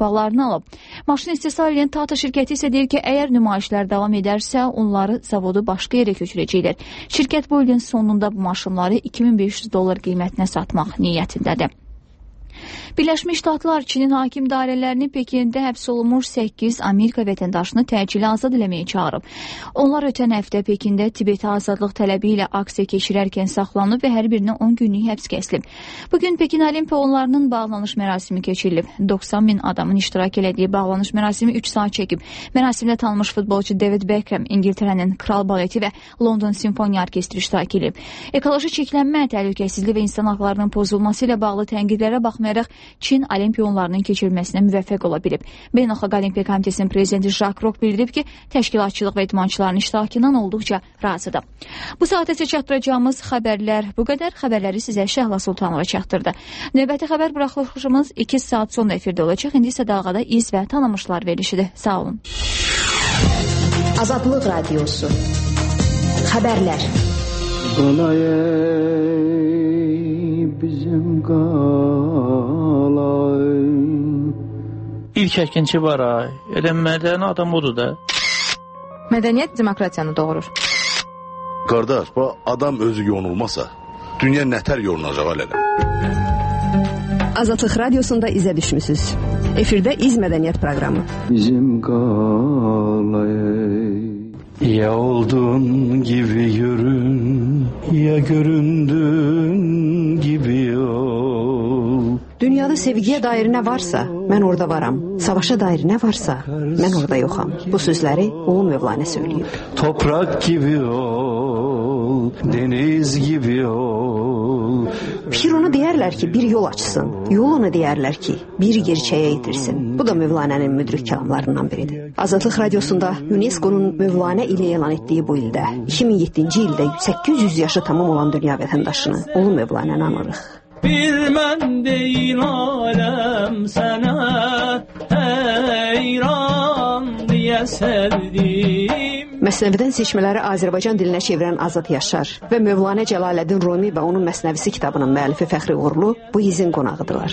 torpaqlarını alıb. Maşın istehsal edən Tata şirkəti isə deyir ki, əgər nümayişlər davam edərsə, onları zavodu başqa yerə köçürəcəklər. Şirkət bu ilin sonunda bu maşınları $2500 qiymətinə satmaq niyyətindədir. Birləşmiş Ştatlar Çinin hakim dairələrini Pekində həbs olunmuş 8 Amerika vətəndaşını təcili azad eləməyə çağırıb. Onlar ötən həftə Pekində Tibetə azadlıq tələbi ilə aksiya keçirərkən saxlanıb və hər birinə 10 günlük həbs kəsilib. Bugün Pekin Olimpiya oyunlarının bağlanış mərasimi keçirilib. 90 min adamın iştirak elədiyi bağlanış mərasimi 3 saat çəkib. Mərasimdə tanınmış futbolçu David Beckham, İngiltərənin Kral Baleti və London Simfoniya Orkestri iştirak edib. Ekoloji çirklənmə, təhlükəsizlik və insan haqlarının pozulması ilə bağlı tənqidlərə baxmayaraq Çin Olimpiya oyunlarının keçirilməsinə müvəffəq ola bilib. Beynəlxalq Olimpiya Komitəsinin prezidenti Jacques Rok bildirib ki, təşkilatçılıq və idmançıların iştirakından olduqca razıdır. Bu saata isə çatdıracağımız xəbərlər bu qədər. Xəbərləri sizə Şəhla Sultanova çatdırdı. Növbəti xəbər buraxılışımız 2 saat sonra efirdə olacaq. İndi isə dalğada iz və tanınmışlar verilişidir. Sağ olun. Azadlıq Radiosu. Xəbərlər. Bizim qalay. İlk əkinçi var ay. Elə mədəni adam odur da. Mədəniyyət demokratiyanı doğurur. Qardaş, bu adam özü yonulmasa, dünya nətər yolunacaq elədim. Azadlıq Radiosunda izə düşmüsünüz. Efirdə İz Mədəniyyət proqramı. Bizim qalay. Ya oldun gibi yürün, ya göründün gibi ol. Dünyada sevgiyə dair nə varsa, mən orada varam. Savaşa dair nə varsa, mən orada yoxam. Bu sözləri Ulu Mövlana söyləyib. Toprak gibi ol, deniz gibi ol. Pir onu deyərlər ki, bir yol açsın. Yol onu deyərlər ki, bir gerçəyə yetirsin. Bu da Mövlana'nın müdrik kəlamlarından biridir. Azadlıq Radiosunda UNESCO-nun Mövlana ilə elan etdiyi bu ildə, 2007-ci ildə 800 yaşı tamam olan dünya vətəndaşını Ulu Mövlana'nı anırıq. Bir mən deyil aləm sənə heyran deyə sevdim. Məsnəvidən seçmələri Azərbaycan dilinə çevirən Azad Yaşar və Mövlana Cəlaləddin Rumi və onun Məsnəvisi kitabının müəllifi Fəxri Uğurlu bu izin qonağıdırlar.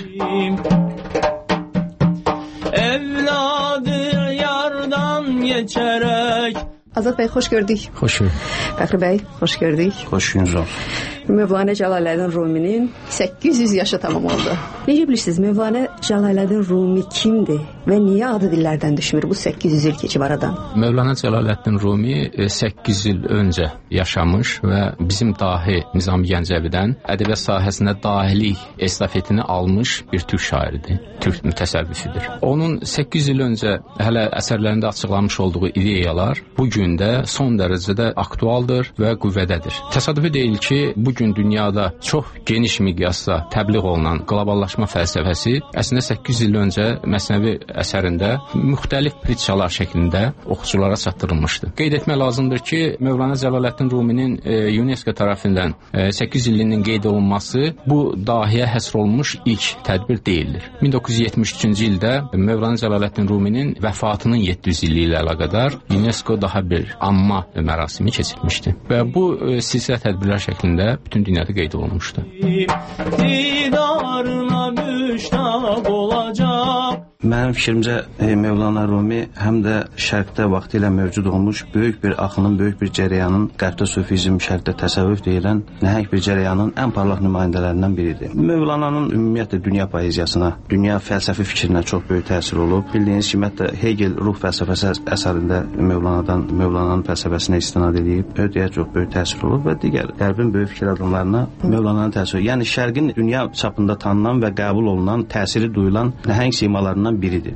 Evladı yardan geçərək. Azad bəy, xoş gördük. Xoş gördük. Fəxri bəy, xoş gördük. Xoş gününüz olsun. Mövlana Cəlaləddin Ruminin 800 yaşı tamam oldu. Necə bilirsiniz, Mövlana Cəlaləddin Rumi kimdir və niyə adı dillərdən düşmür bu 800 il keçib aradan? Mövlana Cəlaləddin Rumi 8 il öncə yaşamış və bizim dahi Nizami Gəncəvidən ədəbiyyat sahəsinə dahilik estafetini almış bir türk şairidir, türk mütəsəvvifidir. Onun 8 il öncə hələ əsərlərində açıqlamış olduğu ideyalar bu gün də son dərəcədə aktualdır və qüvvədədir. Təsadüfi deyil ki, bu gün dünyada çox geniş miqyasda təbliğ olunan qloballaşma fəlsəfəsi əslində 8 il öncə Məsnəvi əsərində müxtəlif pritçalar şəklində oxuculara çatdırılmışdı. Qeyd etmək lazımdır ki, Mövlana Cəlaləddin Ruminin UNESCO tərəfindən 8 illinin qeyd olunması bu dahiyə həsr olunmuş ilk tədbir deyildir. 1973-cü ildə Mövlana Cəlaləddin Ruminin vəfatının 700 illiyi ilə əlaqədar UNESCO daha bir amma mərasimi keçirmişdi və bu silsilə tədbirlər şəklində bütün dünyada qeyd olunmuşdu. Didarına müştaq olacaq. Mənim fikrimcə Mövlana Rumi həm də şərqdə vaxtilə mövcud olmuş böyük bir axının, böyük bir cərəyanın, qərbdə sufizm, şərqdə təsəvvüf deyilən nəhəng bir cərəyanın ən parlaq nümayəndələrindən biridir. Mövlananın ümumiyyətlə dünya poeziyasına, dünya fəlsəfi fikrinə çox böyük təsir olub. Bildiyiniz kimi, hətta Hegel ruh fəlsəfəsi əsərində Mövlananın fəlsəfəsinə istinad edib, ödəyə çox böyük təsir olub və digər qərbin böyük fikir adamlarına Mövlananın təsiri. Yəni şərqin dünya çapında tanınan və qəbul olunan, təsiri duyulan nəhəng simalarından biridir.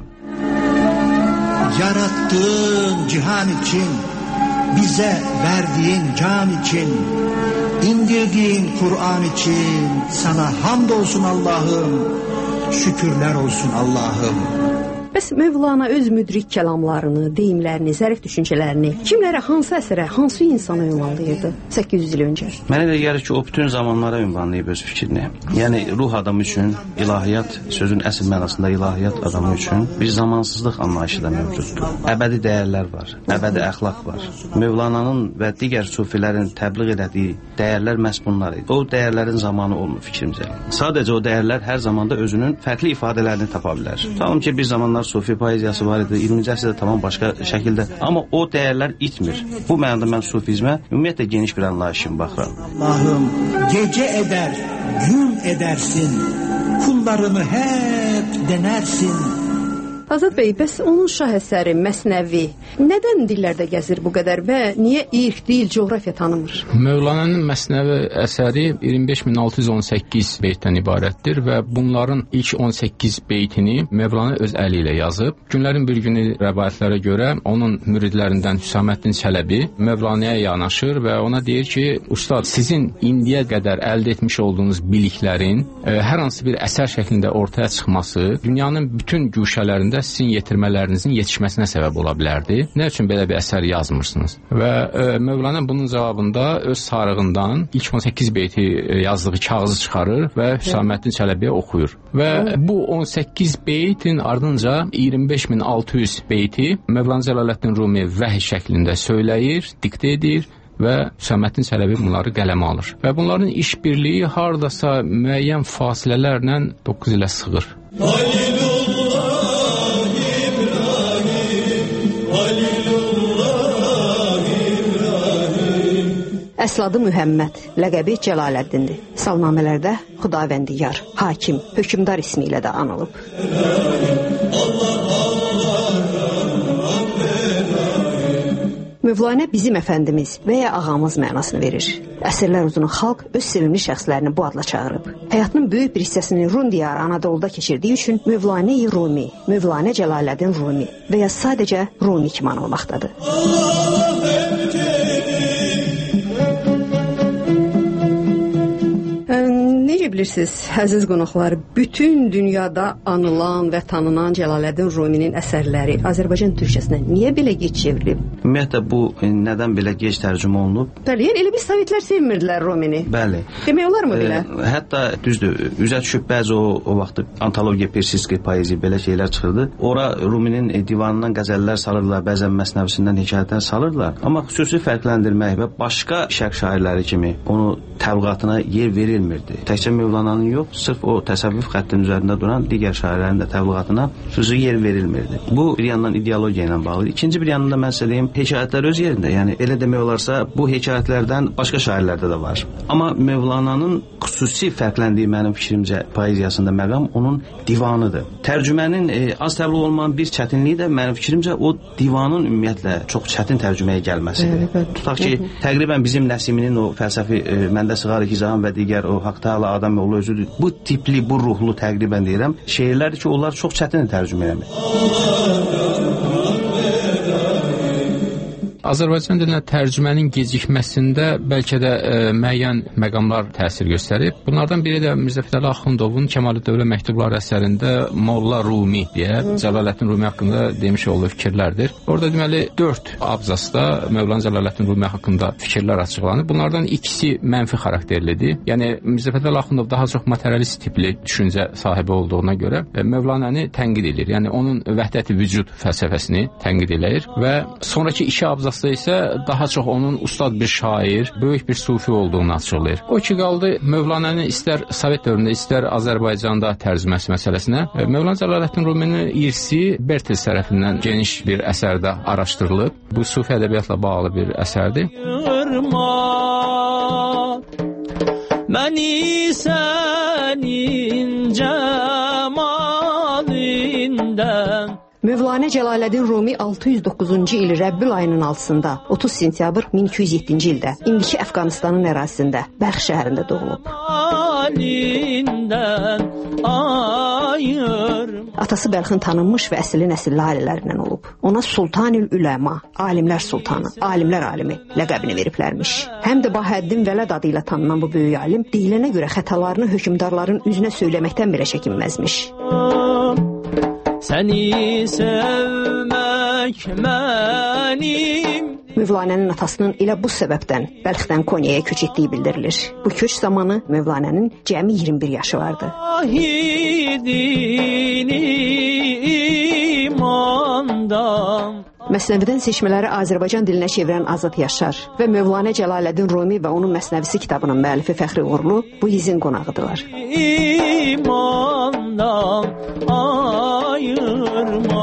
Yarattığın cihan için, bize verdiğin can için, indirdiğin Kur'an için sana hamdolsun Allah'ım, şükürler olsun Allah'ım. Bəs Mövlana öz müdrik kəlamlarını, deyimlərini, zərif düşüncələrini kimlərə, hansı əsərə, hansı insana ünvanlayırdı 800 il öncə? Mənə elə gəlir ki, o bütün zamanlara ünvanlayıb öz fikrini. Yəni ruh adamı üçün ilahiyyat, sözün əsl mənasında ilahiyyat adamı üçün bir zamansızlıq anlayışı da mövcuddur. Əbədi dəyərlər var, əbədi əxlaq var. Mövlananın və digər sufilərin təbliğ elədiyi dəyərlər məhz bunlar idi. O dəyərlərin zamanı olmur fikrimcə. Sadəcə o dəyərlər hər zamanda özünün fərqli ifadələrini tapa bilər. Tutalım ki, bir zamanlar var, sufi poeziyası var idi. 20-ci əsrdə tamam başqa şəkildə. Amma o dəyərlər itmir. Bu mənada mən sufizmə ümumiyyətlə geniş bir anlayışım baxıram. Allah'ım gece eder, gün edersin, kullarını hep denersin. Azad bəy, bəs onun şah əsəri Məsnəvi nədən dillərdə gəzir bu qədər və niyə irq, dil, coğrafiya tanımır? Mövlananın Məsnəvi əsəri 25618 beytdən ibarətdir və bunların ilk 18 beytini Mövlana öz əli ilə yazıb. Günlərin bir günü rəvayətlərə görə onun müridlərindən Hüsaməddin Çələbi Mövlanaya yanaşır və ona deyir ki, ustad, sizin indiyə qədər əldə etmiş olduğunuz biliklərin hər hansı bir əsər şəklində ortaya çıxması dünyanın bütün güşələrində sizin yetirmələrinizin yetişməsinə səbəb ola bilərdi. Nə üçün belə bir əsər yazmırsınız? Və Mövlana bunun cavabında öz sarığından ilk 18 beyti yazdığı kağızı çıxarır və Hüsaməddin Çələbiyə oxuyur. Və bu 18 beytin ardınca 25600 beyti Mövlana Cəlaləddin Rumi vəhy şəklində söyləyir, diktə edir və Hüsaməddin Çələbi bunları qələmə alır. Və bunların işbirliyi hardasa müəyyən fasilələrlə 9 ilə sığır. Əsl adı Mühəmməd, ləqəbi Cəlaləddindir. Salnamələrdə Xudavəndiyar, hakim, hökmdar ismi ilə də anılıb. Mövlanə bizim əfəndimiz və ya ağamız mənasını verir. Əsrlər uzunu xalq öz sevimli şəxslərini bu adla çağırıb. Həyatının böyük bir hissəsini Rum diyarı Anadoluda keçirdiyi üçün Mövlanə-i Rumi, Mövlanə Cəlaləddin Rumi və ya sadəcə Rumi kimi anılmaqdadır. Necə bilirsiniz, əziz qonaqlar, bütün dünyada anılan və tanınan Cəlaləddin Ruminin əsərləri Azərbaycan türkçəsinə niyə belə gec çevrilib? Ümumiyyətlə bu nədən belə gec tərcümə olunub? Bəli, elə bir sovetlər sevmirdilər Rumini. Bəli. Demək olar mı belə? Hətta düzdür, üzə düşüb bəzi o vaxt antologiya, persiski poezi belə şeylər çıxırdı. Ora Ruminin divanından qəzəllər salırlar, bəzən məsnəvisindən hekayətlər salırlar. Amma xüsusi fərqləndirmək və başqa şərq şairləri kimi onu təbliğatına yer verilmirdi. Təkcə Mövlananın yox, sırf o təsəvvüf xəttinin üzərində duran digər şairlərin də təbliğatına xüsusi yer verilmirdi. Bu bir yandan ideologiya ilə bağlıdır. İkinci bir yandan da mən sizə deyim, hekayətlər öz yerində. Yəni elə demək olarsa, bu hekayətlərdən başqa şairlərdə də var. Amma Mövlananın xüsusi fərqləndiyi mənim fikrimcə poeziyasında məqam onun divanıdır. Tərcümənin az təbliğ olmayan bir çətinliyi də mənim fikrimcə o divanın ümumiyyətlə çox çətin tərcüməyə gəlməsidir. Tutaq ki, təqribən bizim Nəsiminin o fəlsəfi Məndə sığar hizam və digər o Haqtala adam yolu özüdür. Bu tipli, bu ruhlu təqribən deyirəm, şeirlərdir ki, onlar çox çətin tərcümə eləmək. Azərbaycan dilinə tərcümənin gecikməsində bəlkə də müəyyən məqamlar təsir göstərib. Bunlardan biri də Mirzə Fətəli Axundovun Kəmaləddin məktubları əsərində Molla Rumi deyə Cəlaləddin Rumi haqqında demiş olduğu fikirlərdir. Orada deməli 4 abzasda Mövlana Cəlaləddin Rumi haqqında fikirlər açıqlanır. Bunlardan ikisi mənfi xarakterlidir. Yəni Mirzə Fətəli Axundov daha çox materialist tipli düşüncə sahibi olduğuna görə Mövlanəni tənqid edir. Yəni onun vəhdəti vücud fəlsəfəsini tənqid edir və sonrakı 2 abzas isə daha çox onun ustad bir şair, böyük bir sufi olduğunu açıqlayır. O ki qaldı Mövlanəni istər Sovet dövründə, istər Azərbaycanda tərcüməsi məsələsinə. Mövlana Cəlaləddin Ruminin irsi Bertels tərəfindən geniş bir əsərdə araşdırılıb. Bu sufi ədəbiyyatla bağlı bir əsərdir. Məni sənin cəmalindən Mövlanə Cəlaləddin Rumi 609-cu il Rəbbül ayının 6-sında 30 sentyabr 1207-ci ildə indiki Əfqanistanın ərazisində Bəlx şəhərində doğulub. Atası Bəlxin tanınmış və əsli nəsilli ailələrindən olub. Ona Sultanül Üləma, alimlər sultanı, alimlər alimi ləqəbini veriblərmiş. Həm də Bahəddin Vələd adı ilə tanınan bu böyük alim deyilənə görə xətalarını hökmdarların üzünə söyləməkdən belə çəkinməzmiş. Səni sevmək mənim. Mövlanənin atasının elə bu səbəbdən Bəlxdən Konyaya köç etdiyi bildirilir. Bu köç zamanı Mövlanənin cəmi 21 yaşı vardı. Məsnəvidən seçmələri Azərbaycan dilinə çevirən Azad Yaşar və Mövlanə Cəlaləddin Rumi və onun Məsnəvisi kitabının müəllifi Fəxri Uğurlu bu izin qonağıdırlar. İmandan ayırma.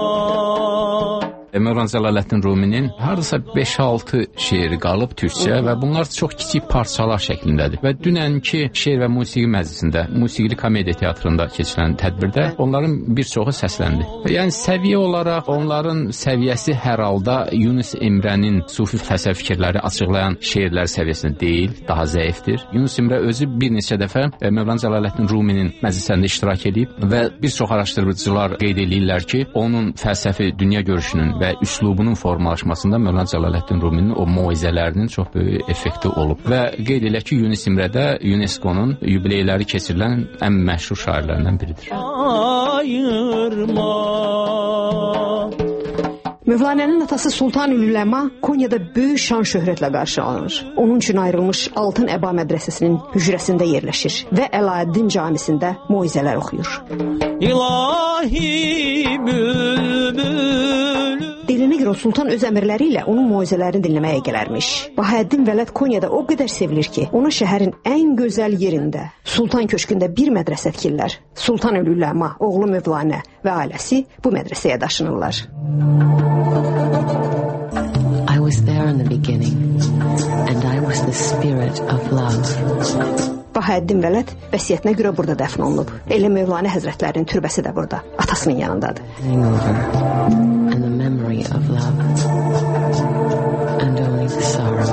Mövlana Cəlaləddin Ruminin hardasa 5-6 şeiri qalıb türkçə və bunlar çox kiçik parçalar şəklindədir. Və dünənki şeir və musiqi məclisində, musiqili komediya teatrında keçirilən tədbirdə onların bir çoxu səsləndi. Yəni səviyyə olaraq onların səviyyəsi hər halda Yunus Emrənin sufi fəlsəfi fikirləri açıqlayan şeirlər səviyyəsində deyil, daha zəifdir. Yunus Emrə özü bir neçə dəfə Mövlana Cəlaləddin Ruminin məclislərində iştirak edib və bir çox araşdırıcılar qeyd edirlər ki, onun fəlsəfi dünya görüşünün və üslubunun formalaşmasında Mövlana Cəlaləddin Ruminin o moizələrinin çox böyük effekti olub. Və qeyd edək ki, Yunus Emrə də UNESCO-nun yubileyləri keçirilən ən məşhur şairlərindən biridir. Mövlanənin atası Sultan Ülüləma Konyada böyük şan şöhrətlə qarşılanır. Onun üçün ayrılmış Altın Əba mədrəsəsinin hücrəsində yerləşir və Əlaəddin camisində moizələr oxuyur. İlahi bülbül. Dilinə görə Sultan öz əmrləri ilə onun moizələrini dinləməyə gələrmiş. Bahəddin Vələd Konyada o qədər sevilir ki, ona şəhərin ən gözəl yerində, Sultan köşkündə bir mədrəsə tikirlər. Sultan Ülüləma, oğlu Mövlanə və ailəsi bu mədrəsəyə daşınırlar. I was there in the beginning, and I was the spirit of love. Bahəddin Vələd vəsiyyətinə görə burada dəfn olunub. Elə Mövlanə həzrətlərinin türbəsi də burada, atasının yanındadır. And the memory of love, and only the sorrow.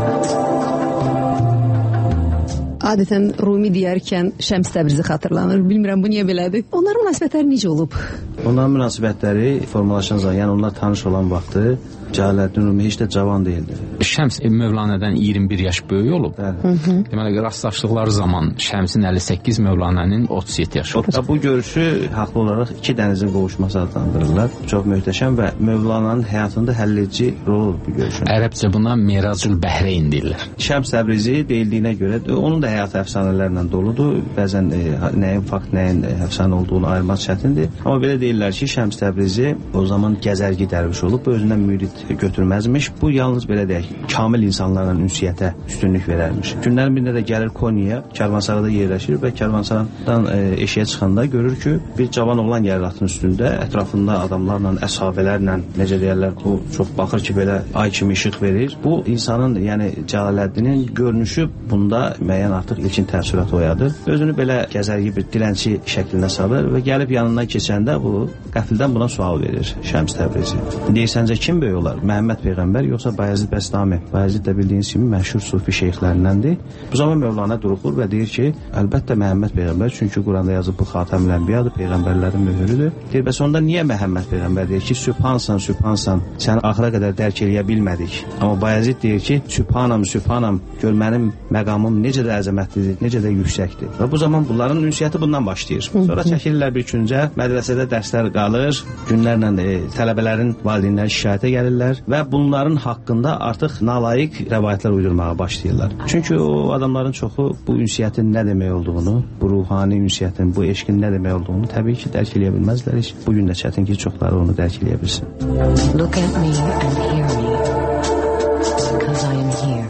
Adətən Rumi deyərkən Şəms Təbrizi xatırlanır. Bilmirəm bu niyə belədir. Onların münasibətləri necə olub? Onların münasibətləri formalaşan zaman, yəni onlar tanış olan vaxtı Cəlaləddin Rumi heç də cavan değildi. Şəms Mövlanədən 21 yaş böyük olub. Deməli, rastlaşdıqları zaman Şəmsin 58, Mövlanənin 37 yaşı olub. Bu görüşü haqlı olaraq iki dənizin qovuşması adlandırırlar. Çox möhtəşəm və Mövlananın həyatında həlledici rol olub bu görüşün. Ərəbcə buna Miracül Bəhreyn deyirlər. Şəms Təbrizi deyildiyinə görə onun da həyatı əfsanələrlə doludur. Bəzən nəyin fakt, nəyin əfsanə olduğunu ayırmaq çətindir. Amma belə deyirlər ki, Şəms Təbrizi o zaman gəzərgi dərviş olub, özündən mürid götürməzmiş. Bu yalnız belə deyək, kamil insanlarla ünsiyyətə üstünlük verərmiş. Günlərin birində də gəlir Konyaya, Kərvansarada yerləşir və Kərvansaradan eşiyə çıxanda görür ki, bir cavan oğlan gəlir atın üstündə, ətrafında adamlarla, əshabələrlə, necə deyərlər, bu çox baxır ki, belə ay kimi işıq verir. Bu insanın, yəni Cəlaləddinin görünüşü bunda müəyyən artıq ilkin təəssürat oyadır. Özünü belə gəzərgi bir dilənçi şəklində salır və gəlib yanından keçəndə bu qəfildən buna sual verir Şəms Təbrizi. Deyirsəncə kim böyük olar? Məhəmməd Peyğəmbər yoxsa Bayezid Bəstami? Bayezid də bildiyiniz kimi məşhur sufi şeyxlərindəndir. Bu zaman Mövlana durur və deyir ki, əlbəttə Məhəmməd Peyğəmbər, çünki Quranda yazıb bu Xatəmül Ənbiyadır, Peyğəmbərlərin möhrüdür. Deyir, bəs onda niyə Məhəmməd Peyğəmbər deyir ki, Sübhansan, Sübhansan, səni axıra qədər dərk eləyə bilmədik. Amma Bayezid deyir ki, Sübhanam, Sübhanam, gör mənim məqamım necə də əzəmətlidir, necə də yüksəkdir. Və bu zaman bunların ünsiyyəti bundan başlayır. Sonra çəkilirlər bir küncə, mədrəsədə dərslər qalır, günlərlə tələbələrin valideynləri şikayətə gəlirlər və bunların haqqında artıq nalayiq rəvayətlər uydurmağa başlayırlar. Çünki o adamların çoxu bu ünsiyyətin nə demək olduğunu, bu ruhani ünsiyyətin, bu eşqin nə demək olduğunu təbii ki, dərk eləyə bilməzlər heç. Bugün də çətin ki, çoxları onu dərk eləyə bilsin. Look at me and hear me, because I am here.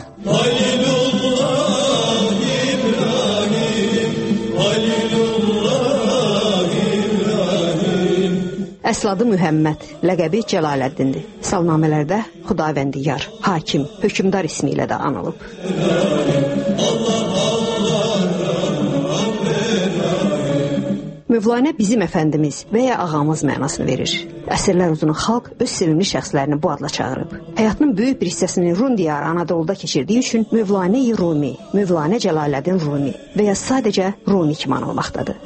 Əsl adı Mühəmməd, ləqəbi Cəlaləddindir. Salnamələrdə Xudavəndiyar, hakim, hökmdar ismi ilə də anılıb. Mövlanə bizim əfəndimiz və ya ağamız mənasını verir. Əsrlər uzun xalq öz sevimli şəxslərini bu adla çağırıb. Həyatının böyük bir hissəsini Rum diyarı Anadoluda keçirdiyi üçün Mövlanə-i Rumi, Mövlanə Cəlaləddin Rumi və ya sadəcə Rumi kimi anılmaqdadır.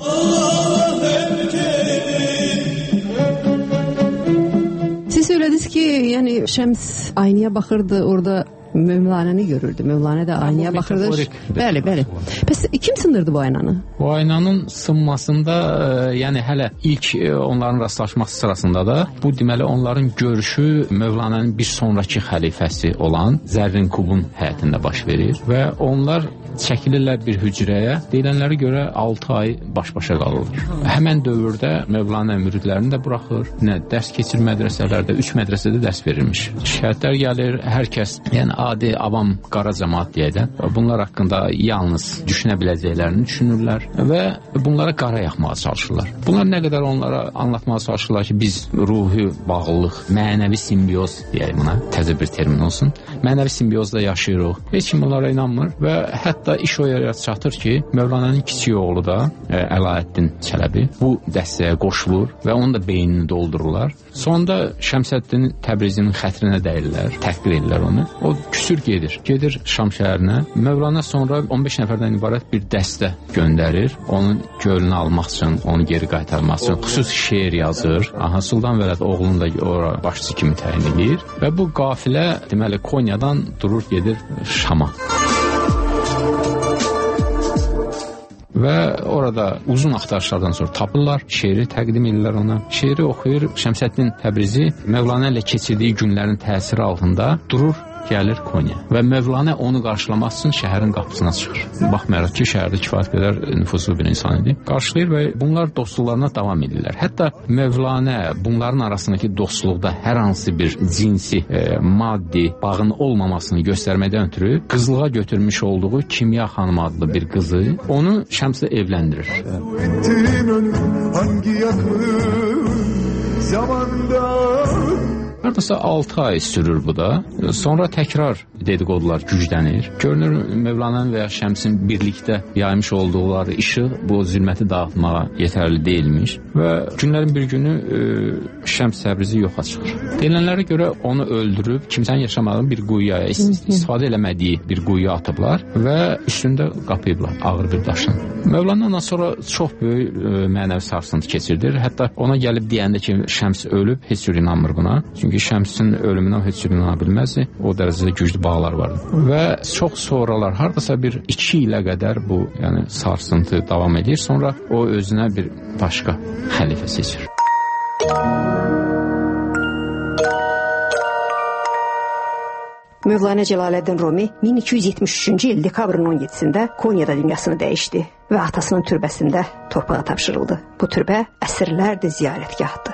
Siz söylədiniz ki, yəni Şəms aynaya baxırdı, orada Mövlanəni görürdü. Mövlanə də aynaya baxırdı. Bəli, bəli. Pəs kim sındırdı bu aynanı? Bu aynanın sınmasında, yəni hələ ilk onların rastlaşması sırasında da bu deməli onların görüşü Mövlanənin bir sonrakı xəlifəsi olan Zərrin Kubun həyətində baş verir və onlar çəkilirlər bir hücrəyə. Deyilənlərə görə 6 ay baş-başa qalırlar. Həmən dövrdə Mövlanə müridlərini də buraxır. Dərs keçir mədrəsələrdə, 3 mədrəsədə dərs verilmiş. Şikayətlər gəlir, hər kəs, yəni adi avam qara cəmaət deyək də, bunlar haqqında yalnız düşünə biləcəklərini düşünürlər və bunlara qara yaxmağa çalışırlar. Bunlar nə qədər onlara anlatmağa çalışırlar ki, biz ruhi bağlılıq, mənəvi simbiyoz deyək buna, təzə bir termin olsun. Mənəvi simbiozda yaşayırıq. Heç kim bunlara inanmır və hətta iş o yerə çatır ki, Mövlananın kiçik oğlu da Əlaəddin Çələbi bu dəstəyə qoşulur və onun da beynini doldururlar. Sonunda Şəmsəddin Təbrizinin xətrinə dəyirlər, təhqir edirlər onu. O küsür gedir Şam şəhərinə. Mövlana sonra 15 nəfərdən ibarət bir dəstə göndərir. Onun gölünü almaq üçün, onu geri qaytarmaq üçün xüsusi şeir yazır. Sultan Vələd oğlunu da ora başçı kimi təyin edir və bu qafilə deməli Konyadan durur gedir Şama. Və orada uzun axtarışlardan sonra tapırlar, şeiri təqdim edirlər ona. Şeiri oxuyur, Şəmsəddin Təbrizi Mövlana ilə keçirdiyi günlərin təsiri altında durur, gəlir Konya. Və Mövlana onu qarşılamaq üçün şəhərin qapısına çıxır. Baxmayaraq ki, şəhərdə kifayət qədər nüfuzlu bir insan idi. Qarşılayır və bunlar dostluqlarına davam edirlər. Hətta Mövlana bunların arasındakı dostluqda hər hansı bir cinsi, maddi bağın olmamasını göstərmədən ötürü qızlığa götürmüş olduğu Kimya xanım adlı bir qızı onu Şəmslə evləndirir. Haradasa 6 ay sürür bu da. Sonra təkrar dedikodular güclənir. Görünür Mövlananın və ya Şəmsin birlikdə yaymış olduqları işıq bu zülməti dağıtmağa yetərli deyilmiş və günlərin bir günü Şəms Təbrizi yoxa çıxır. Deyilənlərə görə onu öldürüb kimsənin yaşamadığı bir quyuya, istifadə eləmədiyi bir quyuya atıblar və üstündə qapıyıblar ağır bir daşın. Mövlanandan sonra çox böyük mənəvi sarsıntı keçirdir. Hətta ona gəlib deyəndə ki, Şəms ölüb, heç cür inanmır buna. Çünki Şəmsin ölümünə heç cür inana bilməzdi. O dərəcədə güclü bağlar vardı. Və çox sonralar, hardasa bir 2 ilə qədər bu sarsıntı davam edir. Sonra o özünə bir başqa xəlifə seçir. Mövlana Cəlaləddin Rumi 1273-cü il dekabrın 17-sində Konyada dünyasını dəyişdi və atasının türbəsində torpağa tapşırıldı. Bu türbə əsrlərdir ziyarətgahdır.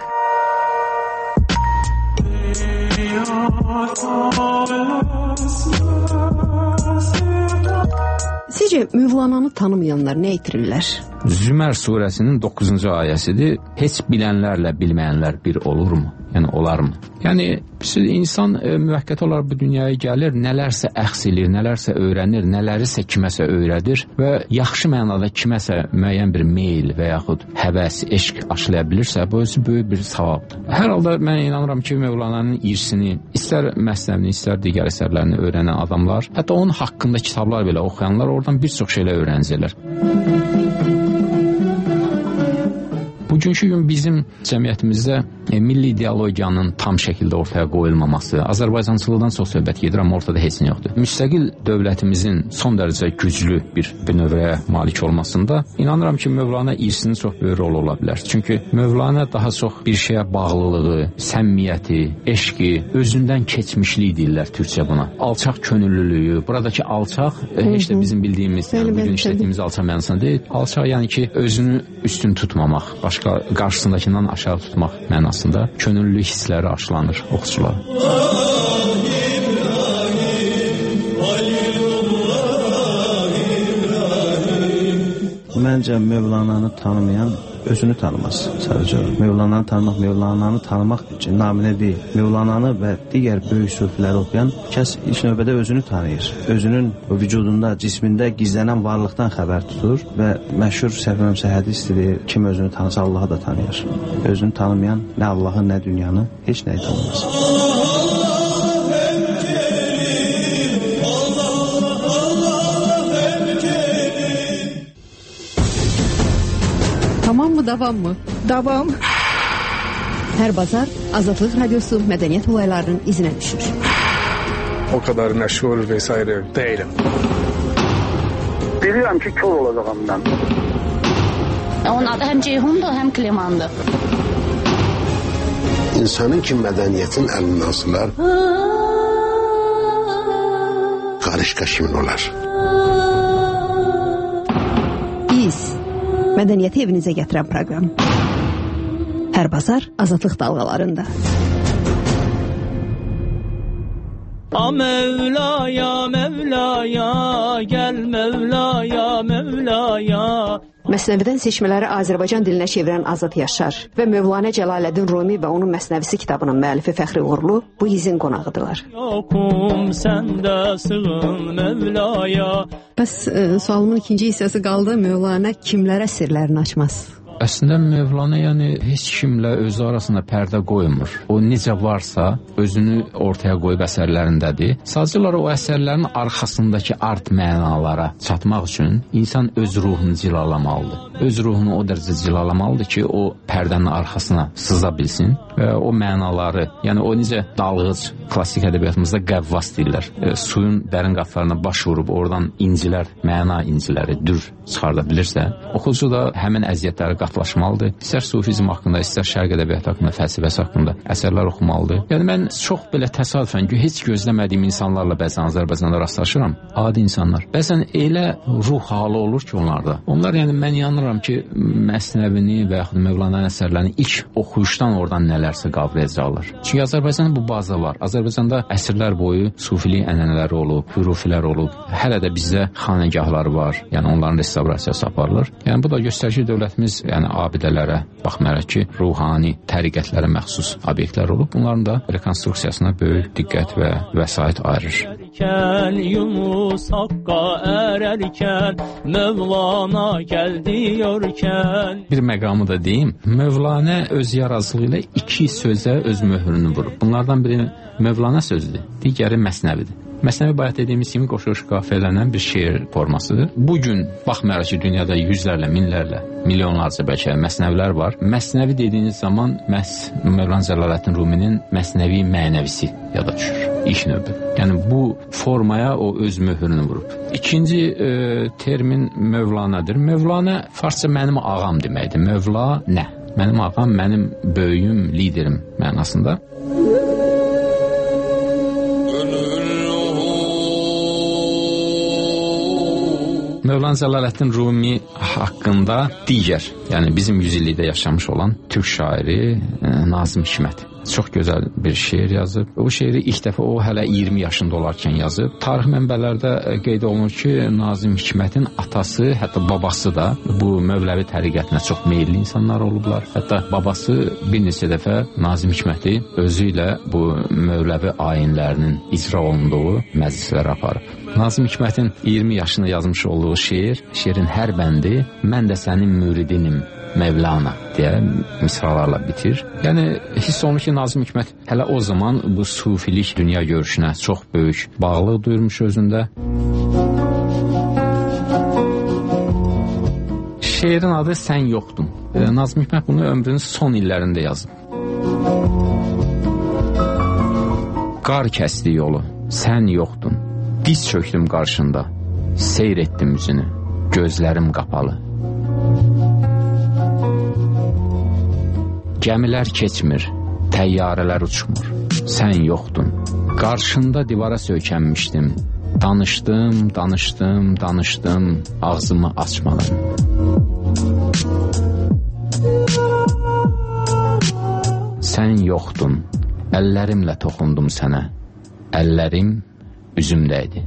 Sizcə Mövlananı tanımayanlar nə itirirlər? Zümər surəsinin 9-cu ayəsidir. Heç bilənlərlə bilməyənlər bir olurmu? Yəni olarmı? Yəni insan müvəqqəti olaraq bu dünyaya gəlir, nələrsə əxsilir, nələrsə öyrənir, nələrisə kiməsə öyrədir və yaxşı mənada kiməsə müəyyən bir meyl və yaxud həvəs, eşq aşılaya bilirsə, bu özü böyük bir savabdır. Hər halda mən inanıram ki, Mövlananın irsini, istər məsnəvini, istər digər əsərlərini öyrənən adamlar, hətta onun haqqında kitablar belə oxuyanlar oradan bir çox şeylər öyrənəcəklər. Bugünkü gün bizim cəmiyyətimizdə milli ideologiyanın tam şəkildə ortaya qoyulmaması, Azərbaycançılıqdan çox söhbət gedir, amma ortada heç nə yoxdur. Müstəqil dövlətimizin son dərəcə güclü bir bünövrəyə malik olmasında inanıram ki, Mövlana irsinin çox böyük rolu ola bilər. Çünki Mövlana daha çox bir şeyə bağlılığı, səmimiyyəti, eşqi, özündən keçmişlik deyirlər türkçə buna. Alçaq könüllülüyü, buradakı alçaq heç də bizim bildiyimiz, bugün işlədiyimiz alçaq mənasında deyil. Alçaq yəni ki, özünü üstün tutmamaq, başqa qarşısındakindən aşağı tutmaq mənasında könüllü hissləri aşılanır oxucular. Məncə Mövlananı tanımayan özünü tanımaz sadəcə. Mövlananı tanımaq üçün naminə deyil. Mövlananı və digər böyük sufiləri oxuyan kəs ilk növbədə özünü tanıyır. Özünün vücudunda, cismində gizlənən varlıqdan xəbər tutur və məşhur səhvəmsə hədisdir, kim özünü tanısa Allahı da tanıyır. Özünü tanımayan nə Allahı, nə dünyanı, heç nəyi tanımaz. Tamam mı, davam mı? Davam. Hər bazar Azadlıq Radiosu mədəniyyət olaylarının izinə düşür. O kadar məşğul vesaire değilim. Biliyorum ki kör olacağım ben. Onun adı hem Ceyhun'dur hem Kliman'dır. İnsanın ki mədəniyyətin əlindən asılar, qarışqa kimin olar? Biz mədəniyyəti evinizə gətirən proqram. Hər bazar Azadlıq dalğalarında. Mevlaya, Mevlaya, gəl Mevlaya, Mevlaya. Məsnəvidən seçmələri Azərbaycan dilinə çevirən Azad Yaşar və Mövlanə Cəlaləddin Rumi və onun Məsnəvisi kitabının müəllifi Fəxri Uğurlu bu izin qonağıdırlar. Yoxum səndə sığın Mevlaya. Bəs sualımın ikinci hissəsi qaldı. Mövlanə kimlərə sirlərini açmaz? Əslində Mövlana heç kimlə özü arasında pərdə qoymur. O necə varsa özünü ortaya qoyub əsərlərindədir. Sadəcə olaraq o əsərlərin arxasındakı art mənalara çatmaq üçün insan öz ruhunu cilalamalıdır. Öz ruhunu o dərəcə cilalamalıdır ki, o pərdənin arxasına sıza bilsin və o mənaları, yəni o necə dalğıc, klassik ədəbiyyatımızda qəvvas deyirlər. Suyun dərin qatlarına baş vurub oradan incilər, məna inciləri, dür çıxarda bilirsə, oxucu da həmin əziyyətləri qatlaşmalıdır. İstər sufizm haqqında, istər şərq ədəbiyyatı haqqında, fəlsəfəsi haqqında əsərlər oxumalıdır. Yəni mən çox belə təsadüfən, heç gözləmədiyim insanlarla bəzən Azərbaycanda rastlaşıram. Adi insanlar. Bəzən elə ruh halı olur ki onlarda. Onlar mən inanıram ki, Məsnəvini və yaxud Mövlanənin əsərlərini ilk oxuyuşdan oradan nələrsə qavrayacaqlar. Çünki Azərbaycanda bu baza var. Azərbaycanda əsrlər boyu sufilik ənənələri olub, hürufilər olub. Hələ də bizdə xanəgahları var. Yəni onların restavrasiyası aparılır. Yəni bu da göstərir ki, dövlətimiz abidələrə baxmayaraq ki, ruhani təriqətlərə məxsus obyektlər olub. Bunların da rekonstruksiyasına böyük diqqət və vəsait ayırır. Yunus Haqqa ərərkən, Mövlana gəl deyərkən. Bir məqamı da deyim, Mövlanə öz yaradıcılığı ilə iki sözə öz möhrünü vurub. Bunlardan biri Mövlanə sözdür, digəri Məsnəvidir. Məsnəvi bayaq dediyimiz kimi qoşu-qoşu qafiyələnən bir şeir formasıdır. Bugün baxmayaraq ki, dünyada yüzlərlə, minlərlə, milyonlarca bəlkə məsnəvilər var. Məsnəvi dediyiniz zaman məhz Mövlana Cəlaləddin Ruminin məsnəvi mənəvisi yada düşür. İlk növbə. Yəni bu formaya o öz möhrünü vurub. İkinci termin Mövlanədir. Mövlanə farsça mənim ağam deməkdir. Mövla nə? Mənim ağam, mənim böyüyüm, liderim mənasında. Mövlana Cəlaləddin Rumi haqqında digər, yəni bizim 100 illikdə yaşamış olan türk şairi Nazım Hikmət çox gözəl bir şeir yazıb. Bu şeiri ilk dəfə o hələ 20 yaşında olarkən yazıb. Tarix mənbələrdə qeyd olunur ki, Nazım Hikmətin atası, hətta babası da bu Mövləvi təriqətinə çox meyilli insanlar olublar. Hətta babası bir neçə dəfə Nazım Hikməti özü ilə bu Mövləvi ayinlərinin icra olunduğu məclislərə aparıb. Nazım Hikmətin 20 yaşında yazmış olduğu şeirin hər bəndi mən də sənin müridinim Mevlana deyə misralarla bitir. Yəni hiss olunur ki, Nazım Hikmət hələ o zaman bu sufilik dünya görüşünə çox böyük bağlılıq duyurmuş özündə. Şeirin adı Sən yoxdun. Nazım Hikmət bunu ömrünün son illərində yazıb. Qar kəsdi yolu, sən yoxdun. Diz çöktüm qarşında, seyr etdim üzünü, gözlərim qapalı. Gəmilər keçmir, təyyarələr uçmur, sən yoxdun. Qarşında divara söykənmişdim, danışdım, ağzımı açmadım. Sən yoxdun, əllərimlə toxundum sənə, əllərim üzümdəydi.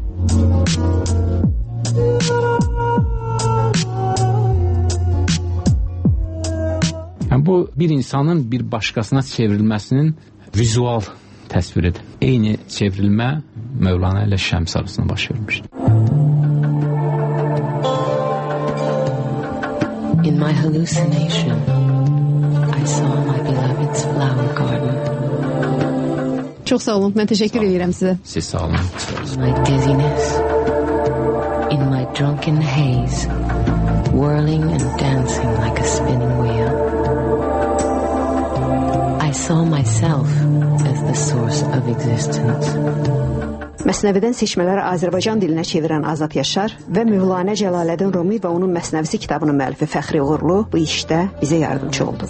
Yəni, bu bir insanın bir başqasına çevrilməsinin vizual təsviridir. Eyni çevrilmə Mövlana ilə Şəms arasında baş vermişdir. In my hallucination, I saw my beloved's flower garden. Çox sağ olun, mən təşəkkür edirəm sizə. Siz sağ olun. My dizziness, in my drunken haze, whirling and dancing like a spinning wheel. I saw myself as the source of existence. Məsnəvidən seçmələri Azərbaycan dilinə çevirən Azad Yaşar və Mövlanə Cəlaləddin Rumi və onun Məsnəvisi kitabının müəllifi Fəxri Uğurlu bu işdə bizə yardımcı oldu.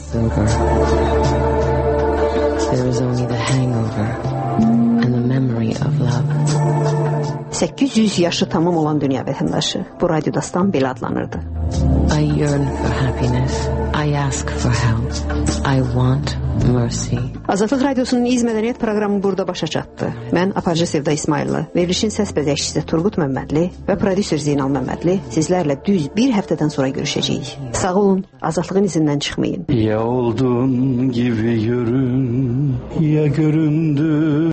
There is only the hangover and the memory of love. 800 yaşı tamam olan dünya vətəndaşı bu radiodastan belə adlanırdı. I yearn for happiness. I ask for help. I want mercy. Azadlıq Radiosunun İz Mədəniyyət proqramı burada başa çatdı. Mən aparıcı Sevda İsmayıllı, verilişin səs bəzəkçisi Turqut Məmmədli və prodüser Zeynal Məmmədli sizlərlə düz bir həftədən sonra görüşəcəyik. Sağ olun, azadlığın izindən çıxmayın. Ya oldun gibi görün, ya göründü.